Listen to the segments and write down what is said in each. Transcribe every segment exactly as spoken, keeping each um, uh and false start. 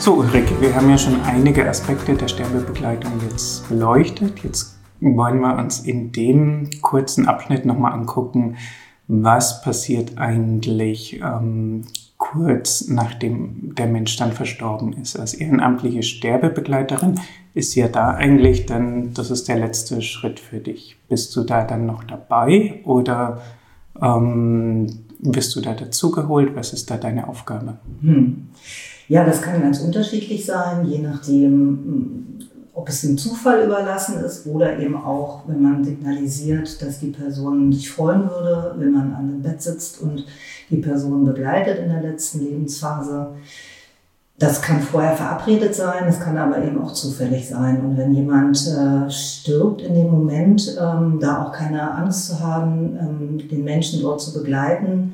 So Ulrike, wir haben ja schon einige Aspekte der Sterbebegleitung jetzt beleuchtet. Jetzt wollen wir uns in dem kurzen Abschnitt nochmal angucken, was passiert eigentlich ähm, kurz nachdem der Mensch dann verstorben ist. Als ehrenamtliche Sterbebegleiterin ist ja da eigentlich dann, das ist der letzte Schritt für dich. Bist du da dann noch dabei oder ähm, wirst du da dazugeholt? Was ist da deine Aufgabe? Hm. Ja, das kann ganz unterschiedlich sein, je nachdem, ob es dem Zufall überlassen ist oder eben auch, wenn man signalisiert, dass die Person sich freuen würde, wenn man an dem Bett sitzt und die Person begleitet in der letzten Lebensphase. Das kann vorher verabredet sein, es kann aber eben auch zufällig sein. Und wenn jemand äh, stirbt in dem Moment, ähm, da auch keine Angst zu haben, ähm, den Menschen dort zu begleiten.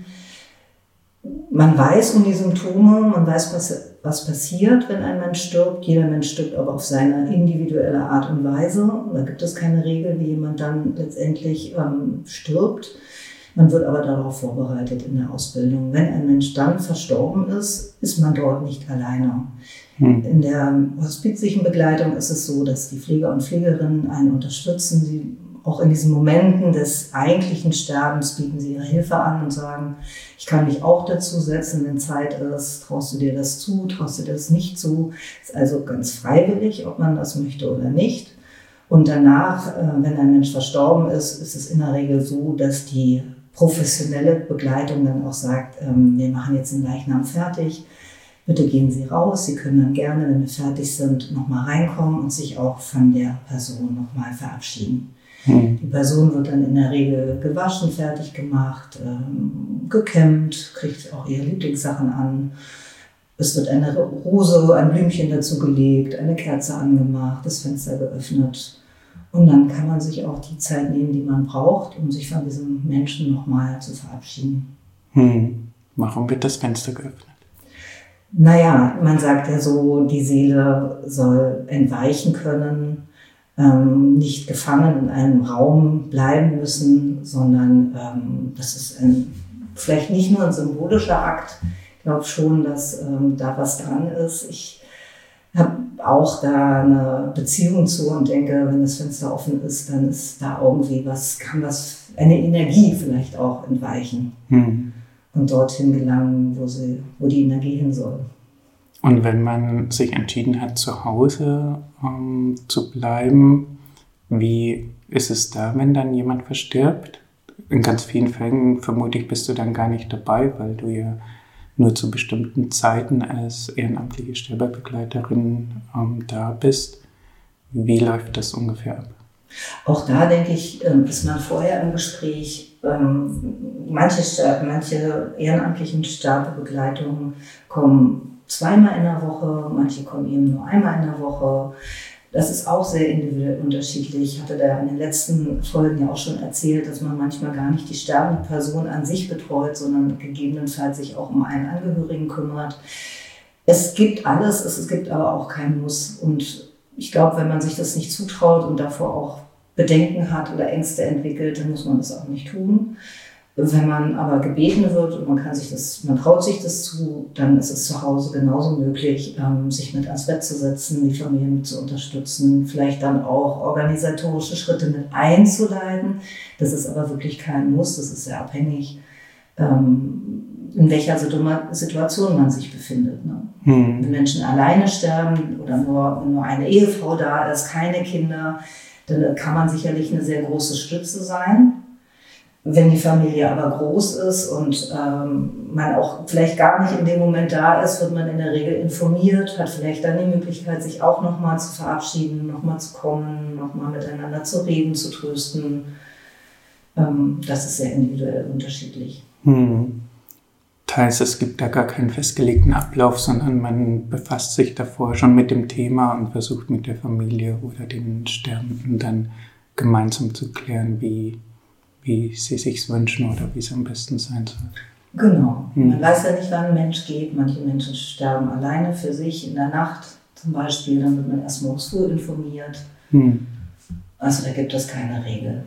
Man weiß um die Symptome, man weiß, was, was passiert, wenn ein Mensch stirbt. Jeder Mensch stirbt aber auf seine individuelle Art und Weise. Da gibt es keine Regel, wie jemand dann letztendlich ähm, stirbt. Man wird aber darauf vorbereitet in der Ausbildung. Wenn ein Mensch dann verstorben ist, ist man dort nicht alleine. Hm. In der hospizlichen Begleitung ist es so, dass die Pfleger und Pflegerinnen einen unterstützen. Sie auch in diesen Momenten des eigentlichen Sterbens bieten sie ihre Hilfe an und sagen, ich kann mich auch dazu setzen, wenn Zeit ist. Traust du dir das zu? Traust du dir das nicht zu? Ist also ganz freiwillig, ob man das möchte oder nicht. Und danach, wenn ein Mensch verstorben ist, ist es in der Regel so, dass die professionelle Begleitung dann auch sagt, wir machen jetzt den Leichnam fertig. Bitte gehen Sie raus. Sie können dann gerne, wenn wir fertig sind, nochmal reinkommen und sich auch von der Person nochmal verabschieden. Die Person wird dann in der Regel gewaschen, fertig gemacht, ähm, gekämmt, kriegt auch ihre Lieblingssachen an. Es wird eine Rose, ein Blümchen dazu gelegt, eine Kerze angemacht, das Fenster geöffnet. Und dann kann man sich auch die Zeit nehmen, die man braucht, um sich von diesem Menschen nochmal zu verabschieden. Hm. Warum wird das Fenster geöffnet? Naja, man sagt ja so, die Seele soll entweichen können. Ähm, nicht gefangen in einem Raum bleiben müssen, sondern ähm, das ist ein, vielleicht nicht nur ein symbolischer Akt. Ich glaube schon, dass ähm, da was dran ist. Ich habe auch da eine Beziehung zu und denke, wenn das Fenster offen ist, dann ist da irgendwie was, kann was, eine Energie vielleicht auch entweichen hm. und dorthin gelangen, wo, sie, wo die Energie hin soll. Und wenn man sich entschieden hat, zu Hause ähm, zu bleiben, wie ist es da, wenn dann jemand verstirbt? In ganz vielen Fällen vermutlich bist du dann gar nicht dabei, weil du ja nur zu bestimmten Zeiten als ehrenamtliche Sterbebegleiterin ähm, da bist. Wie läuft das ungefähr ab? Auch da, denke ich, ist man vorher im Gespräch. Manche, manche ehrenamtlichen Sterbebegleitungen kommen zweimal in der Woche, manche kommen eben nur einmal in der Woche. Das ist auch sehr individuell unterschiedlich. Ich hatte da in den letzten Folgen ja auch schon erzählt, dass man manchmal gar nicht die sterbende Person an sich betreut, sondern gegebenenfalls sich auch um einen Angehörigen kümmert. Es gibt alles, es gibt aber auch kein Muss. Und ich glaube, wenn man sich das nicht zutraut und davor auch Bedenken hat oder Ängste entwickelt, dann muss man das auch nicht tun. Wenn man aber gebeten wird und man kann sich das, man traut sich das zu, dann ist es zu Hause genauso möglich, ähm, sich mit ans Bett zu setzen, die Familie mit zu unterstützen, vielleicht dann auch organisatorische Schritte mit einzuleiten. Das ist aber wirklich kein Muss, das ist sehr abhängig, ähm, in welcher Situation man sich befindet. Ne? Hm. Wenn Menschen alleine sterben oder nur, nur eine Ehefrau da ist, keine Kinder, dann kann man sicherlich eine sehr große Stütze sein. Wenn die Familie aber groß ist und ähm, man auch vielleicht gar nicht in dem Moment da ist, wird man in der Regel informiert, hat vielleicht dann die Möglichkeit, sich auch nochmal zu verabschieden, nochmal zu kommen, nochmal miteinander zu reden, zu trösten. Ähm, das ist sehr individuell unterschiedlich. Hm. Das heißt, es gibt da gar keinen festgelegten Ablauf, sondern man befasst sich davor schon mit dem Thema und versucht mit der Familie oder den Sterbenden dann gemeinsam zu klären, wie wie sie sich wünschen oder wie es am besten sein soll. Genau. Hm. Man weiß ja nicht, wann ein Mensch geht. Manche Menschen sterben alleine für sich in der Nacht zum Beispiel. Dann wird man erst morgens früh informiert. Hm. Also da gibt es keine Regel.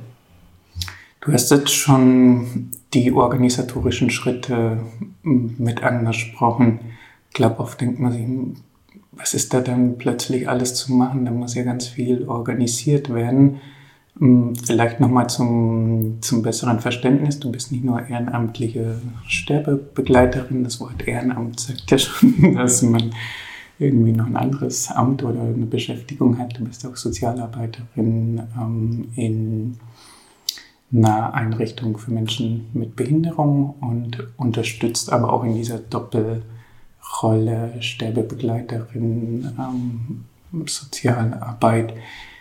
Du hast jetzt schon die organisatorischen Schritte mit angesprochen. Ich glaube, oft denkt man sich, was ist da dann plötzlich alles zu machen? Da muss ja ganz viel organisiert werden. Vielleicht nochmal zum, zum besseren Verständnis. Du bist nicht nur ehrenamtliche Sterbebegleiterin. Das Wort Ehrenamt sagt ja schon, dass man irgendwie noch ein anderes Amt oder eine Beschäftigung hat. Du bist auch Sozialarbeiterin ähm, in einer Einrichtung für Menschen mit Behinderung und unterstützt aber auch in dieser Doppelrolle Sterbebegleiterin, ähm, Sozialarbeit,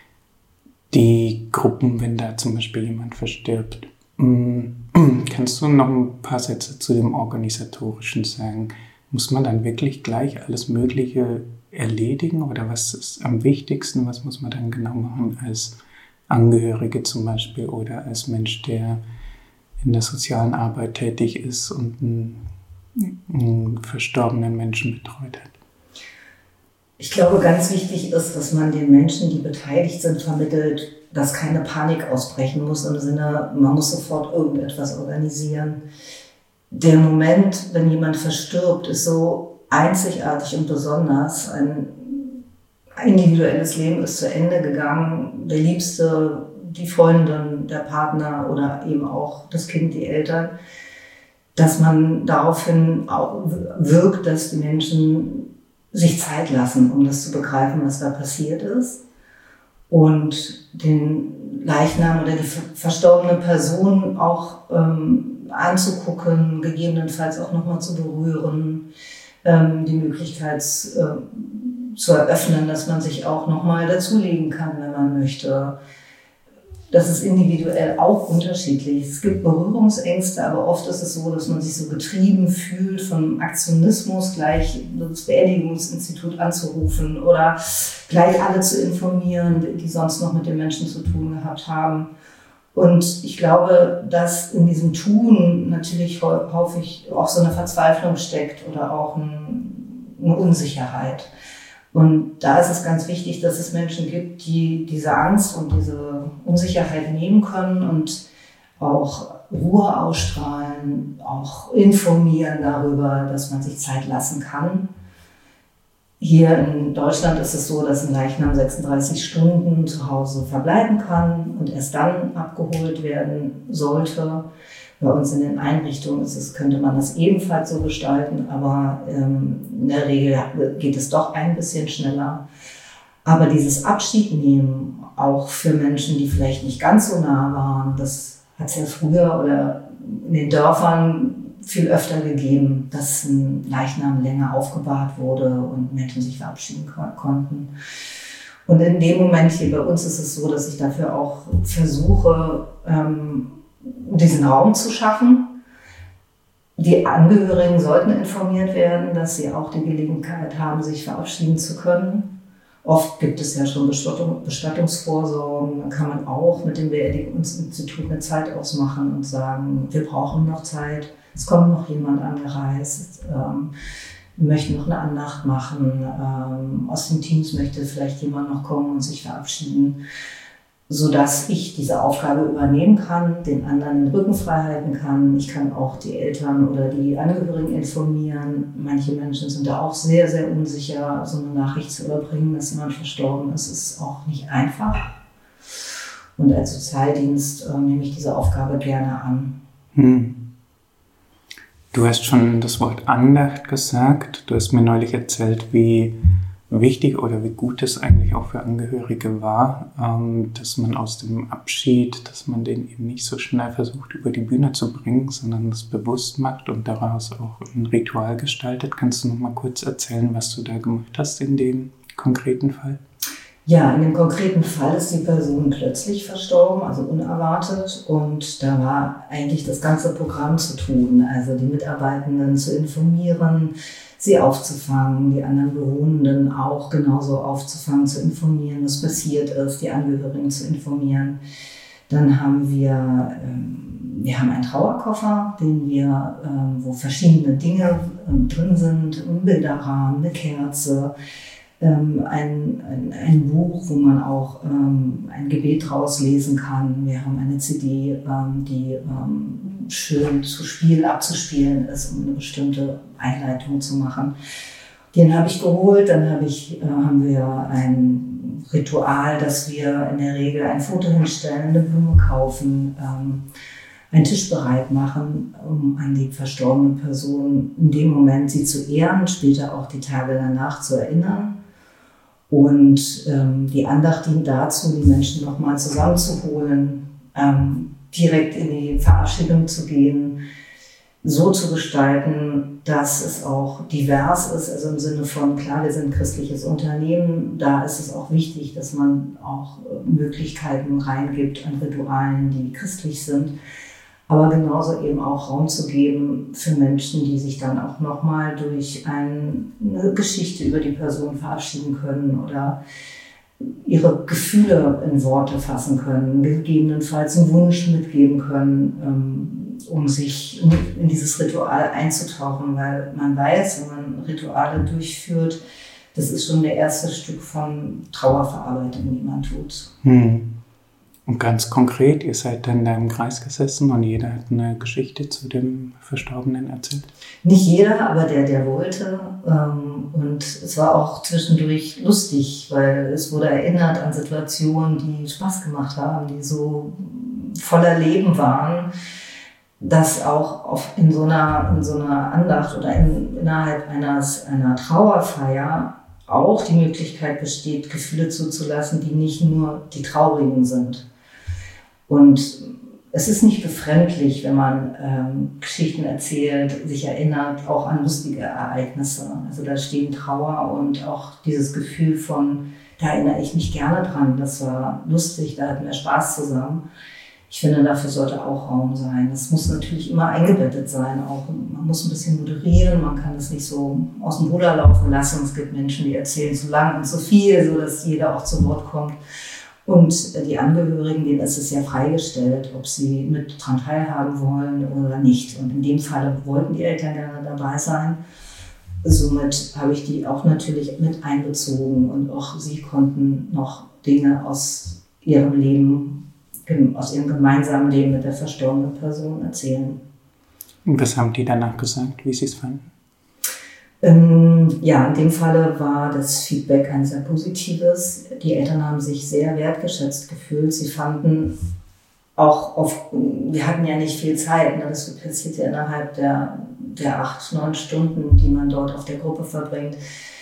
die Gruppen, wenn da zum Beispiel jemand verstirbt. Kannst du noch ein paar Sätze zu dem Organisatorischen sagen? Muss man dann wirklich gleich alles Mögliche erledigen oder was ist am wichtigsten? Was muss man dann genau machen als Angehörige zum Beispiel oder als Mensch, der in der sozialen Arbeit tätig ist und einen, einen verstorbenen Menschen betreut hat? Ich glaube, ganz wichtig ist, dass man den Menschen, die beteiligt sind, vermittelt, dass keine Panik ausbrechen muss im Sinne, man muss sofort irgendetwas organisieren. Der Moment, wenn jemand verstirbt, ist so einzigartig und besonders. Ein individuelles Leben ist zu Ende gegangen. Der Liebste, die Freundin, der Partner oder eben auch das Kind, die Eltern, dass man daraufhin wirkt, dass die Menschen sich Zeit lassen, um das zu begreifen, was da passiert ist. Und den Leichnam oder die verstorbene Person auch ähm, anzugucken, gegebenenfalls auch nochmal zu berühren, ähm, die Möglichkeit äh, zu eröffnen, dass man sich auch nochmal dazulegen kann, wenn man möchte. Das ist individuell auch unterschiedlich. Es gibt Berührungsängste, aber oft ist es so, dass man sich so getrieben fühlt vom Aktionismus, gleich das Beerdigungsinstitut anzurufen oder gleich alle zu informieren, die sonst noch mit den Menschen zu tun gehabt haben. Und ich glaube, dass in diesem Tun natürlich häufig auch so eine Verzweiflung steckt oder auch eine Unsicherheit. Und da ist es ganz wichtig, dass es Menschen gibt, die diese Angst und diese Unsicherheit nehmen können und auch Ruhe ausstrahlen, auch informieren darüber, dass man sich Zeit lassen kann. Hier in Deutschland ist es so, dass ein Leichnam sechsunddreißig Stunden zu Hause verbleiben kann und erst dann abgeholt werden sollte. Bei uns in den Einrichtungen ist es, könnte man das ebenfalls so gestalten, aber ähm, in der Regel geht es doch ein bisschen schneller. Aber dieses Abschiednehmen, auch für Menschen, die vielleicht nicht ganz so nah waren, das hat es ja früher oder in den Dörfern viel öfter gegeben, dass ein Leichnam länger aufgebahrt wurde und Menschen sich verabschieden ko- konnten. Und in dem Moment hier bei uns ist es so, dass ich dafür auch versuche, ähm, diesen Raum zu schaffen. Die Angehörigen sollten informiert werden, dass sie auch die Gelegenheit haben, sich verabschieden zu können. Oft gibt es ja schon Bestattung, Bestattungsvorsorgen. Dann kann man auch mit dem Beerdigungsinstitut eine Zeit ausmachen und sagen, wir brauchen noch Zeit, es kommt noch jemand angereist, ähm, wir möchten noch eine Andacht machen, ähm, aus den Teams möchte vielleicht jemand noch kommen und sich verabschieden, sodass ich diese Aufgabe übernehmen kann, den anderen den Rücken frei halten kann. Ich kann auch die Eltern oder die Angehörigen informieren. Manche Menschen sind da auch sehr, sehr unsicher, so eine Nachricht zu überbringen, dass jemand verstorben ist, ist auch nicht einfach. Und als Sozialdienst äh, nehme ich diese Aufgabe gerne an. Hm. Du hast schon das Wort Andacht gesagt. Du hast mir neulich erzählt, wie wichtig oder wie gut es eigentlich auch für Angehörige war, ähm, dass man aus dem Abschied, dass man den eben nicht so schnell versucht über die Bühne zu bringen, sondern das bewusst macht und daraus auch ein Ritual gestaltet. Kannst du noch mal kurz erzählen, was du da gemacht hast in dem konkreten Fall? Ja, in dem konkreten Fall ist die Person plötzlich verstorben, also unerwartet. Und da war eigentlich das ganze Programm zu tun, also die Mitarbeitenden zu informieren, sie aufzufangen, die anderen Bewohnenden auch genauso aufzufangen, zu informieren, was passiert ist, die Angehörigen zu informieren. Dann haben wir, ähm, wir haben einen Trauerkoffer, den wir, ähm, wo verschiedene Dinge ähm, drin sind, ein Bilderrahmen, eine Kerze, ähm, ein, ein, ein Buch, wo man auch ähm, ein Gebet draus lesen kann. Wir haben eine C D, ähm, die ähm, schön zu spielen, abzuspielen ist, um eine bestimmte Einleitung zu machen. Den habe ich geholt, dann habe ich, äh, haben wir ein Ritual, dass wir in der Regel ein Foto hinstellen, eine Blume kaufen, ähm, einen Tisch bereit machen, um an die verstorbene Person in dem Moment sie zu ehren, später auch die Tage danach zu erinnern. Und ähm, die Andacht dient dazu, die Menschen nochmal zusammenzuholen, ähm, direkt in die Verabschiedung zu gehen, so zu gestalten, dass es auch divers ist, also im Sinne von, klar, wir sind ein christliches Unternehmen, da ist es auch wichtig, dass man auch Möglichkeiten reingibt an Ritualen, die christlich sind, aber genauso eben auch Raum zu geben für Menschen, die sich dann auch nochmal durch eine Geschichte über die Person verabschieden können oder ihre Gefühle in Worte fassen können, gegebenenfalls einen Wunsch mitgeben können, um sich in dieses Ritual einzutauchen, weil man weiß, wenn man Rituale durchführt, das ist schon der erste Stück von Trauerverarbeitung, die man tut. Hm. Und ganz konkret, ihr seid dann da im Kreis gesessen und jeder hat eine Geschichte zu dem Verstorbenen erzählt? Nicht jeder, aber der, der wollte. Und es war auch zwischendurch lustig, weil es wurde erinnert an Situationen, die Spaß gemacht haben, die so voller Leben waren, dass auch auf, in, so einer, in so einer Andacht oder in, innerhalb eines, einer Trauerfeier auch die Möglichkeit besteht, Gefühle zuzulassen, die nicht nur die traurigen sind. Und es ist nicht befremdlich, wenn man ähm, Geschichten erzählt, sich erinnert, auch an lustige Ereignisse. Also da stehen Trauer und auch dieses Gefühl von, da erinnere ich mich gerne dran, das war lustig, da hatten wir Spaß zusammen. Ich finde, dafür sollte auch Raum sein. Das muss natürlich immer eingebettet sein. Auch, man muss ein bisschen moderieren, man kann es nicht so aus dem Ruder laufen lassen. Es gibt Menschen, die erzählen zu lang und zu viel, sodass jeder auch zu Wort kommt. Und die Angehörigen, denen ist es ja freigestellt, ob sie mit dran teilhaben wollen oder nicht. Und in dem Fall wollten die Eltern gerne dabei sein. Somit habe ich die auch natürlich mit einbezogen. Und auch sie konnten noch Dinge aus ihrem Leben, aus ihrem gemeinsamen Leben mit der verstorbenen Person erzählen. Und was haben die danach gesagt, wie sie es fanden? Ähm, ja, in dem Falle war das Feedback ein sehr positives. Die Eltern haben sich sehr wertgeschätzt gefühlt. Sie fanden auch auf, wir hatten ja nicht viel Zeit, ne? Das passiert ja innerhalb der, der acht, neun Stunden, die man dort auf der Gruppe verbringt.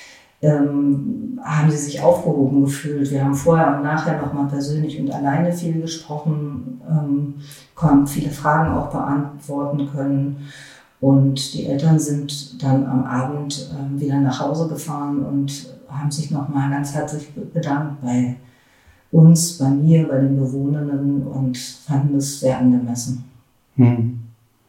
Ähm, haben sie sich aufgehoben gefühlt. Wir haben vorher und nachher nochmal persönlich und alleine viel gesprochen, ähm, konnten viele Fragen auch beantworten können. Und die Eltern sind dann am Abend äh, wieder nach Hause gefahren und haben sich nochmal ganz herzlich bedankt bei uns, bei mir, bei den Bewohnern und fanden es sehr angemessen. Hm.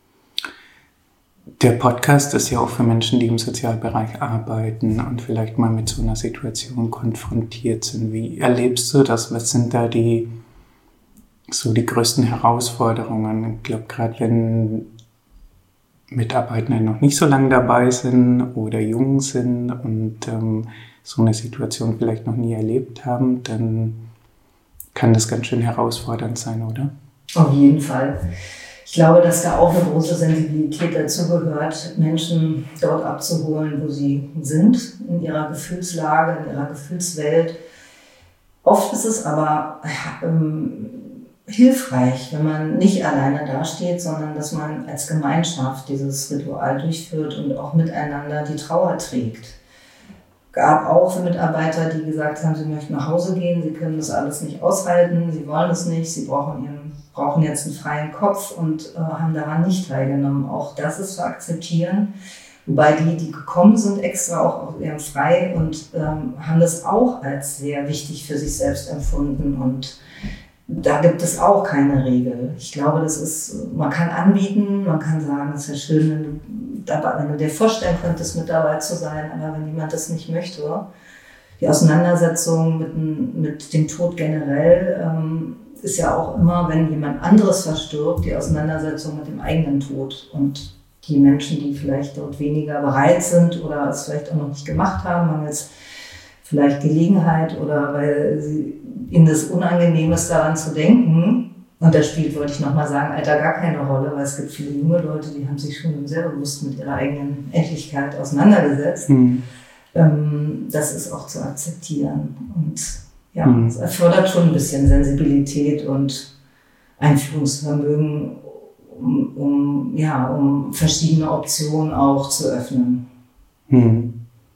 Der Podcast ist ja auch für Menschen, die im Sozialbereich arbeiten und vielleicht mal mit so einer Situation konfrontiert sind. Wie erlebst du das? Was sind da die, so die größten Herausforderungen? Ich glaube, gerade wenn Mitarbeiter noch nicht so lange dabei sind oder jung sind und ähm, so eine Situation vielleicht noch nie erlebt haben, dann kann das ganz schön herausfordernd sein, oder? Auf jeden Fall. Ich glaube, dass da auch eine große Sensibilität dazu gehört, Menschen dort abzuholen, wo sie sind, in ihrer Gefühlslage, in ihrer Gefühlswelt. Oft ist es aber ähm, hilfreich, wenn man nicht alleine dasteht, sondern dass man als Gemeinschaft dieses Ritual durchführt und auch miteinander die Trauer trägt. Gab auch Mitarbeiter, die gesagt haben, sie möchten nach Hause gehen, sie können das alles nicht aushalten, sie wollen es nicht, sie brauchen, ihren, brauchen jetzt einen freien Kopf und äh, haben daran nicht teilgenommen. Auch das ist zu akzeptieren. Wobei die, die gekommen sind, extra auch auf ihrem Frei und ähm, haben das auch als sehr wichtig für sich selbst empfunden. Und da gibt es auch keine Regel. Ich glaube, das ist, man kann anbieten, man kann sagen, es wäre schön, wenn du, dabei, wenn du dir vorstellen könntest, mit dabei zu sein, aber wenn jemand das nicht möchte. Die Auseinandersetzung mit, mit dem Tod generell ähm, ist ja auch immer, wenn jemand anderes verstirbt, die Auseinandersetzung mit dem eigenen Tod. Und die Menschen, die vielleicht dort weniger bereit sind oder es vielleicht auch noch nicht gemacht haben, mangels vielleicht Gelegenheit oder weil sie ihnen das unangenehm ist, daran zu denken. Und das spielt, wollte ich nochmal sagen, Alter gar keine Rolle, weil es gibt viele junge Leute, die haben sich schon sehr bewusst mit ihrer eigenen Endlichkeit auseinandergesetzt. Mhm. ähm, das ist auch zu akzeptieren. Und ja, mhm. es erfordert schon ein bisschen Sensibilität und Einfühlungsvermögen, um, um, ja, um verschiedene Optionen auch zu öffnen. Mhm.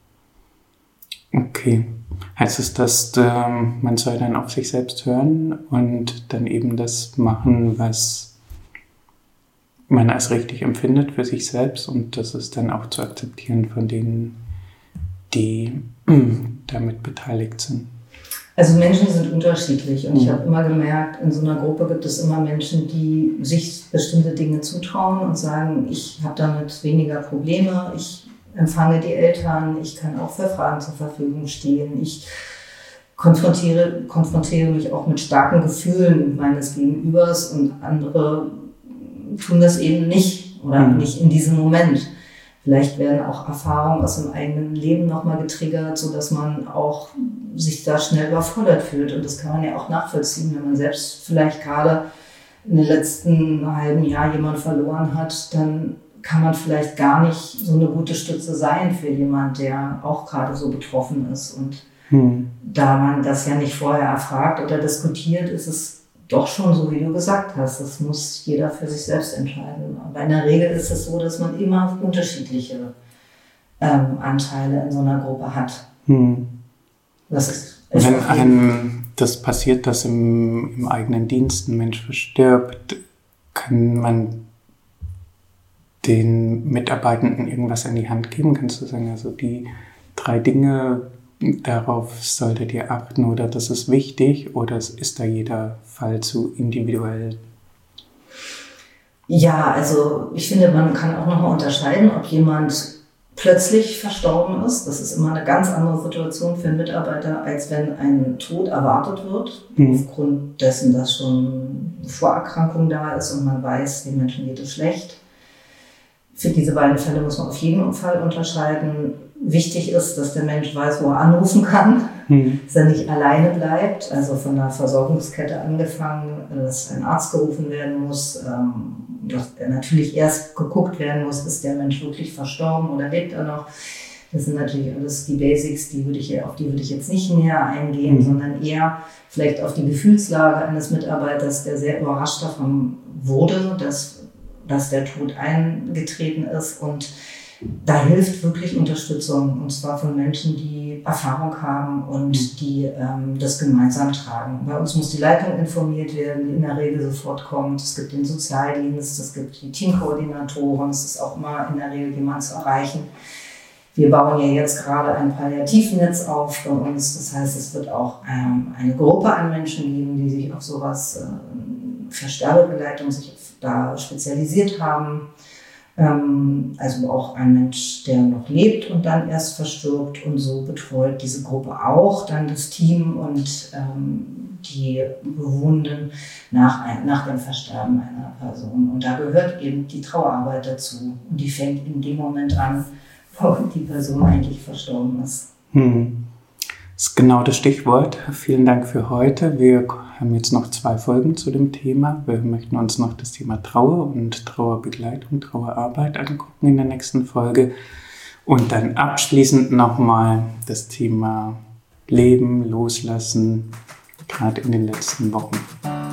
Okay. Heißt es, dass ähm, man soll dann auf sich selbst hören und dann eben das machen, was man als richtig empfindet für sich selbst, und das ist dann auch zu akzeptieren von denen, die damit beteiligt sind? Also Menschen sind unterschiedlich und ich habe immer gemerkt, in so einer Gruppe gibt es immer Menschen, die sich bestimmte Dinge zutrauen und sagen, ich habe damit weniger Probleme, ich empfange die Eltern, ich kann auch für Fragen zur Verfügung stehen, ich konfrontiere, konfrontiere mich auch mit starken Gefühlen meines Gegenübers, und andere tun das eben nicht oder mhm. nicht in diesem Moment. Vielleicht werden auch Erfahrungen aus dem eigenen Leben nochmal getriggert, sodass man auch sich da schnell überfordert fühlt. Und das kann man ja auch nachvollziehen, wenn man selbst vielleicht gerade in den letzten halben Jahr jemanden verloren hat, dann kann man vielleicht gar nicht so eine gute Stütze sein für jemand, der auch gerade so betroffen ist. Und hm. da man das ja nicht vorher erfragt oder diskutiert, ist es doch schon so, wie du gesagt hast. Das muss jeder für sich selbst entscheiden. Aber in der Regel ist es so, dass man immer unterschiedliche ähm, Anteile in so einer Gruppe hat. Hm. Das ist, ist Wenn einem das passiert, dass im, im eigenen Dienst ein Mensch verstirbt, kann man den Mitarbeitenden irgendwas an die Hand geben? Kannst du sagen, also die drei Dinge, darauf solltet ihr achten, oder das ist wichtig, oder ist da jeder Fall zu individuell? Ja, also ich finde, man kann auch nochmal unterscheiden, ob jemand plötzlich verstorben ist. Das ist immer eine ganz andere Situation für einen Mitarbeiter, als wenn ein Tod erwartet wird, mhm. aufgrund dessen, dass schon Vorerkrankung da ist und man weiß, den Menschen geht es schlecht. Für diese beiden Fälle muss man auf jeden Fall unterscheiden. Wichtig ist, dass der Mensch weiß, wo er anrufen kann, mhm. dass er nicht alleine bleibt, also von der Versorgungskette angefangen, dass ein Arzt gerufen werden muss, dass natürlich erst geguckt werden muss, ist der Mensch wirklich verstorben oder lebt er noch. Das sind natürlich alles die Basics, die würde ich, auf die würde ich jetzt nicht näher eingehen, mhm. sondern eher vielleicht auf die Gefühlslage eines Mitarbeiters, der sehr überrascht davon wurde, dass dass der Tod eingetreten ist, und da hilft wirklich Unterstützung, und zwar von Menschen, die Erfahrung haben und mhm. die ähm, das gemeinsam tragen. Bei uns muss die Leitung informiert werden, die in der Regel sofort kommt. Es gibt den Sozialdienst, es gibt die Teamkoordinatoren, es ist auch immer in der Regel jemand zu erreichen. Wir bauen ja jetzt gerade ein Palliativnetz auf bei uns, das heißt, es wird auch ähm, eine Gruppe an Menschen geben, die sich auf sowas äh, für Sterbebegleitung sich da spezialisiert haben. Ähm, also auch ein Mensch, der noch lebt und dann erst verstirbt, und so betreut diese Gruppe auch dann das Team und ähm, die Bewohnenden nach, ein, nach dem Versterben einer Person. Und da gehört eben die Trauerarbeit dazu. Und die fängt in dem Moment an, wo die Person eigentlich verstorben ist. Hm. Das ist genau das Stichwort. Vielen Dank für heute. Wir haben jetzt noch zwei Folgen zu dem Thema. Wir möchten uns noch das Thema Trauer und Trauerbegleitung, Trauerarbeit angucken in der nächsten Folge. Und dann abschließend nochmal das Thema Leben, Loslassen, gerade in den letzten Wochen.